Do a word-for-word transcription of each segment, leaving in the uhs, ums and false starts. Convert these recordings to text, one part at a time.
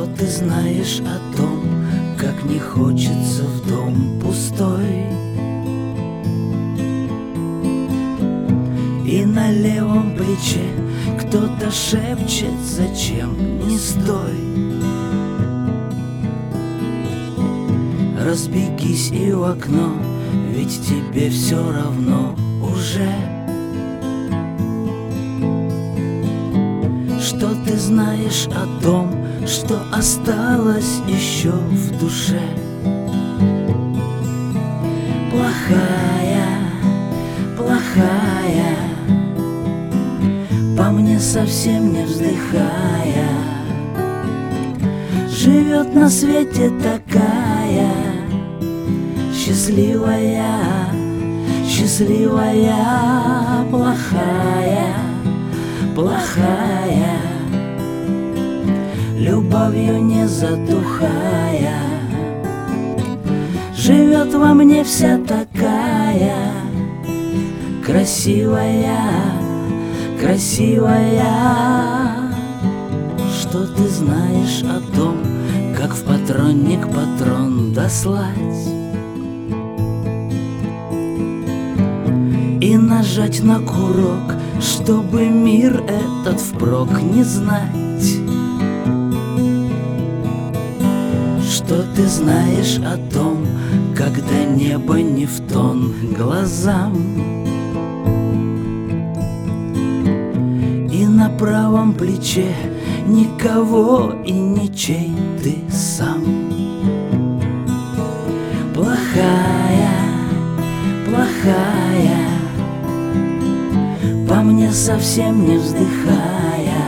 Что ты знаешь о том, как не хочется в дом пустой? И на левом плече кто-то шепчет: зачем, не стой. Разбегись и в окно, ведь тебе все равно уже. Что ты знаешь о том, что осталось еще в душе? Плохая, плохая, по мне совсем не вздыхая, живет на свете такая счастливая, счастливая, плохая, плохая, любовью не затухая, живет во мне вся такая красивая, красивая. Что ты знаешь о том, как в патронник патрон дослать и нажать на курок, чтобы мир этот впрок не знать? Что ты знаешь о том, когда небо не в тон глазам, и на правом плече никого и ничей ты сам? Плохая, плохая, по мне совсем не вздыхая,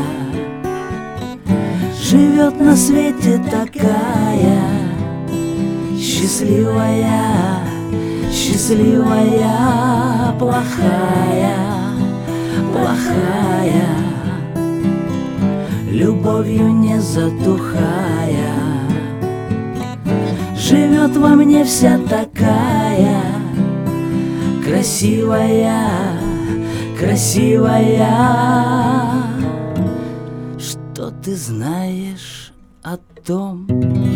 живет на свете такая счастливая, счастливая, плохая, плохая, любовью не затухая, живет во мне вся такая красивая, красивая. Что ты знаешь о том?